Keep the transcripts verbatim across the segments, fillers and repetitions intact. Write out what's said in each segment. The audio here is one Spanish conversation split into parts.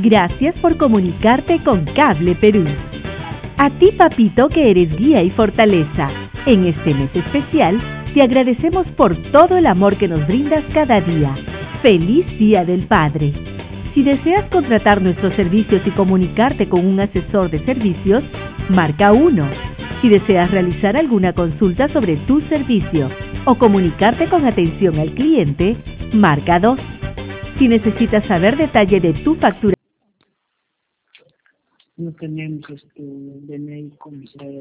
Gracias por comunicarte con Cable Perú. A ti, papito, que eres guía y fortaleza. En este mes especial, te agradecemos por todo el amor que nos brindas cada día. ¡Feliz Día del Padre! Si deseas contratar nuestros servicios y comunicarte con un asesor de servicios, marca uno. Si deseas realizar alguna consulta sobre tu servicio o comunicarte con atención al cliente, marca dos. Si necesitas saber detalle de tu factura, No tenemos este D N I comisario.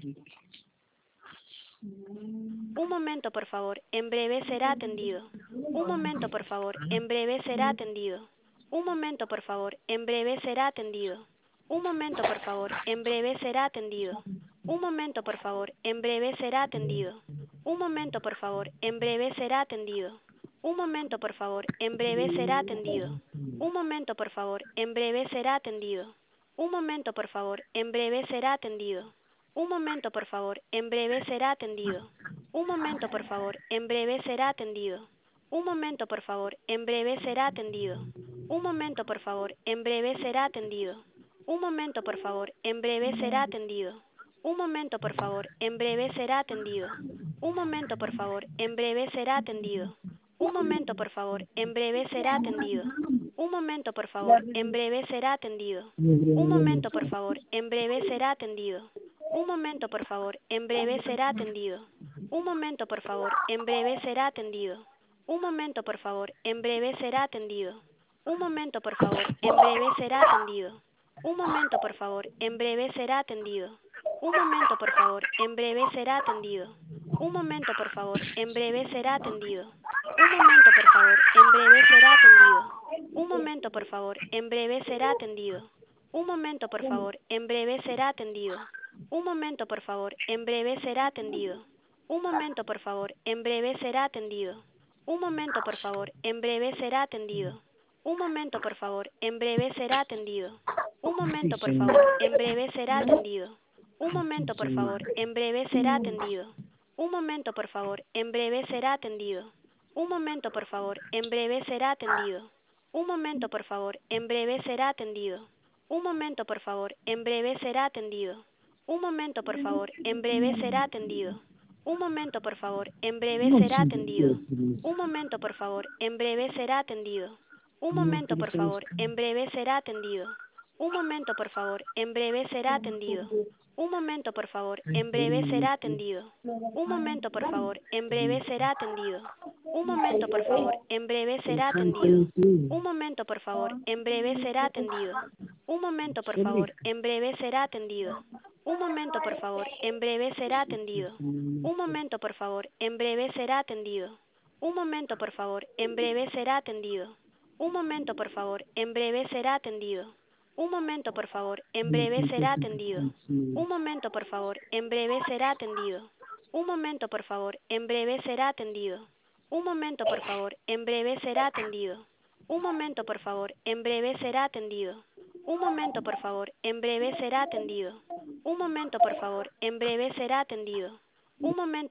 Un momento, por favor. En breve será atendido. Un momento, por favor. En breve será atendido. Un momento, por favor. En breve será atendido. Un momento, por favor. En breve será atendido. Un momento, por favor. En breve será atendido. Un momento, por favor. En breve será atendido. Un momento, por favor. En breve será atendido. Un momento, por favor. En breve será atendido. Un momento, por favor. En breve será atendido. Un momento, por favor. En breve será atendido. Un momento, por favor. En breve será atendido. Un momento, por favor. En breve será atendido. Un momento, por favor. En breve será atendido. Un momento, por favor. En breve será atendido. Un momento, por favor. En breve será atendido. Un momento, por favor. En breve será atendido. Un momento, por favor. En breve será atendido. Un momento, por favor. En breve será atendido. Un momento, por favor. En breve será atendido. Un momento, por favor. En breve será atendido. Un momento, por favor. En breve será atendido. Un momento, por favor. En breve será atendido. Un momento, por favor. En breve será atendido. Un momento, por favor. En breve será atendido. Un momento, por favor. En breve será atendido. Un momento, por favor. En breve será atendido. Un momento, por favor. En breve será atendido. Un momento, por favor. En breve será atendido. Un momento, por favor. En breve será atendido. Un momento, por favor. En breve será atendido. Un momento, por favor. En breve será atendido. Un momento, por favor. En breve será atendido. Un momento, por favor. En breve será atendido. Un momento, por favor. En breve será atendido. Un momento, por favor. En breve será atendido. Un momento, por favor. En breve será atendido. Un momento, por favor. En breve será atendido. Un momento, por favor. En breve será atendido. Un momento, por favor. En breve será atendido. Un momento, por favor. En breve será atendido. Un momento, por favor. En breve será atendido. Un momento, por favor. En breve será atendido. Un momento, por favor. En breve será atendido. Un momento, por favor. En breve será atendido. Un momento, por favor. En breve será atendido. Un momento, por favor. En breve será atendido. Un momento, por favor. En breve será atendido. Un momento, por favor. En breve será atendido. Un momento, por favor. En breve será atendido. Un momento, por favor. En breve será atendido. Un momento, por favor. En breve será atendido. Un momento, por favor. En breve será atendido. Un momento, por favor. En breve será atendido. Un momento, por favor. En breve será atendido. Un momento, por favor. En breve será atendido. Un momento, por favor. En breve será atendido. Un momento, por favor. En breve será atendido. Un momento, por favor. En breve será atendido. Un momento, por favor. En breve será atendido. Un momento, por favor. En breve será atendido. Un momento.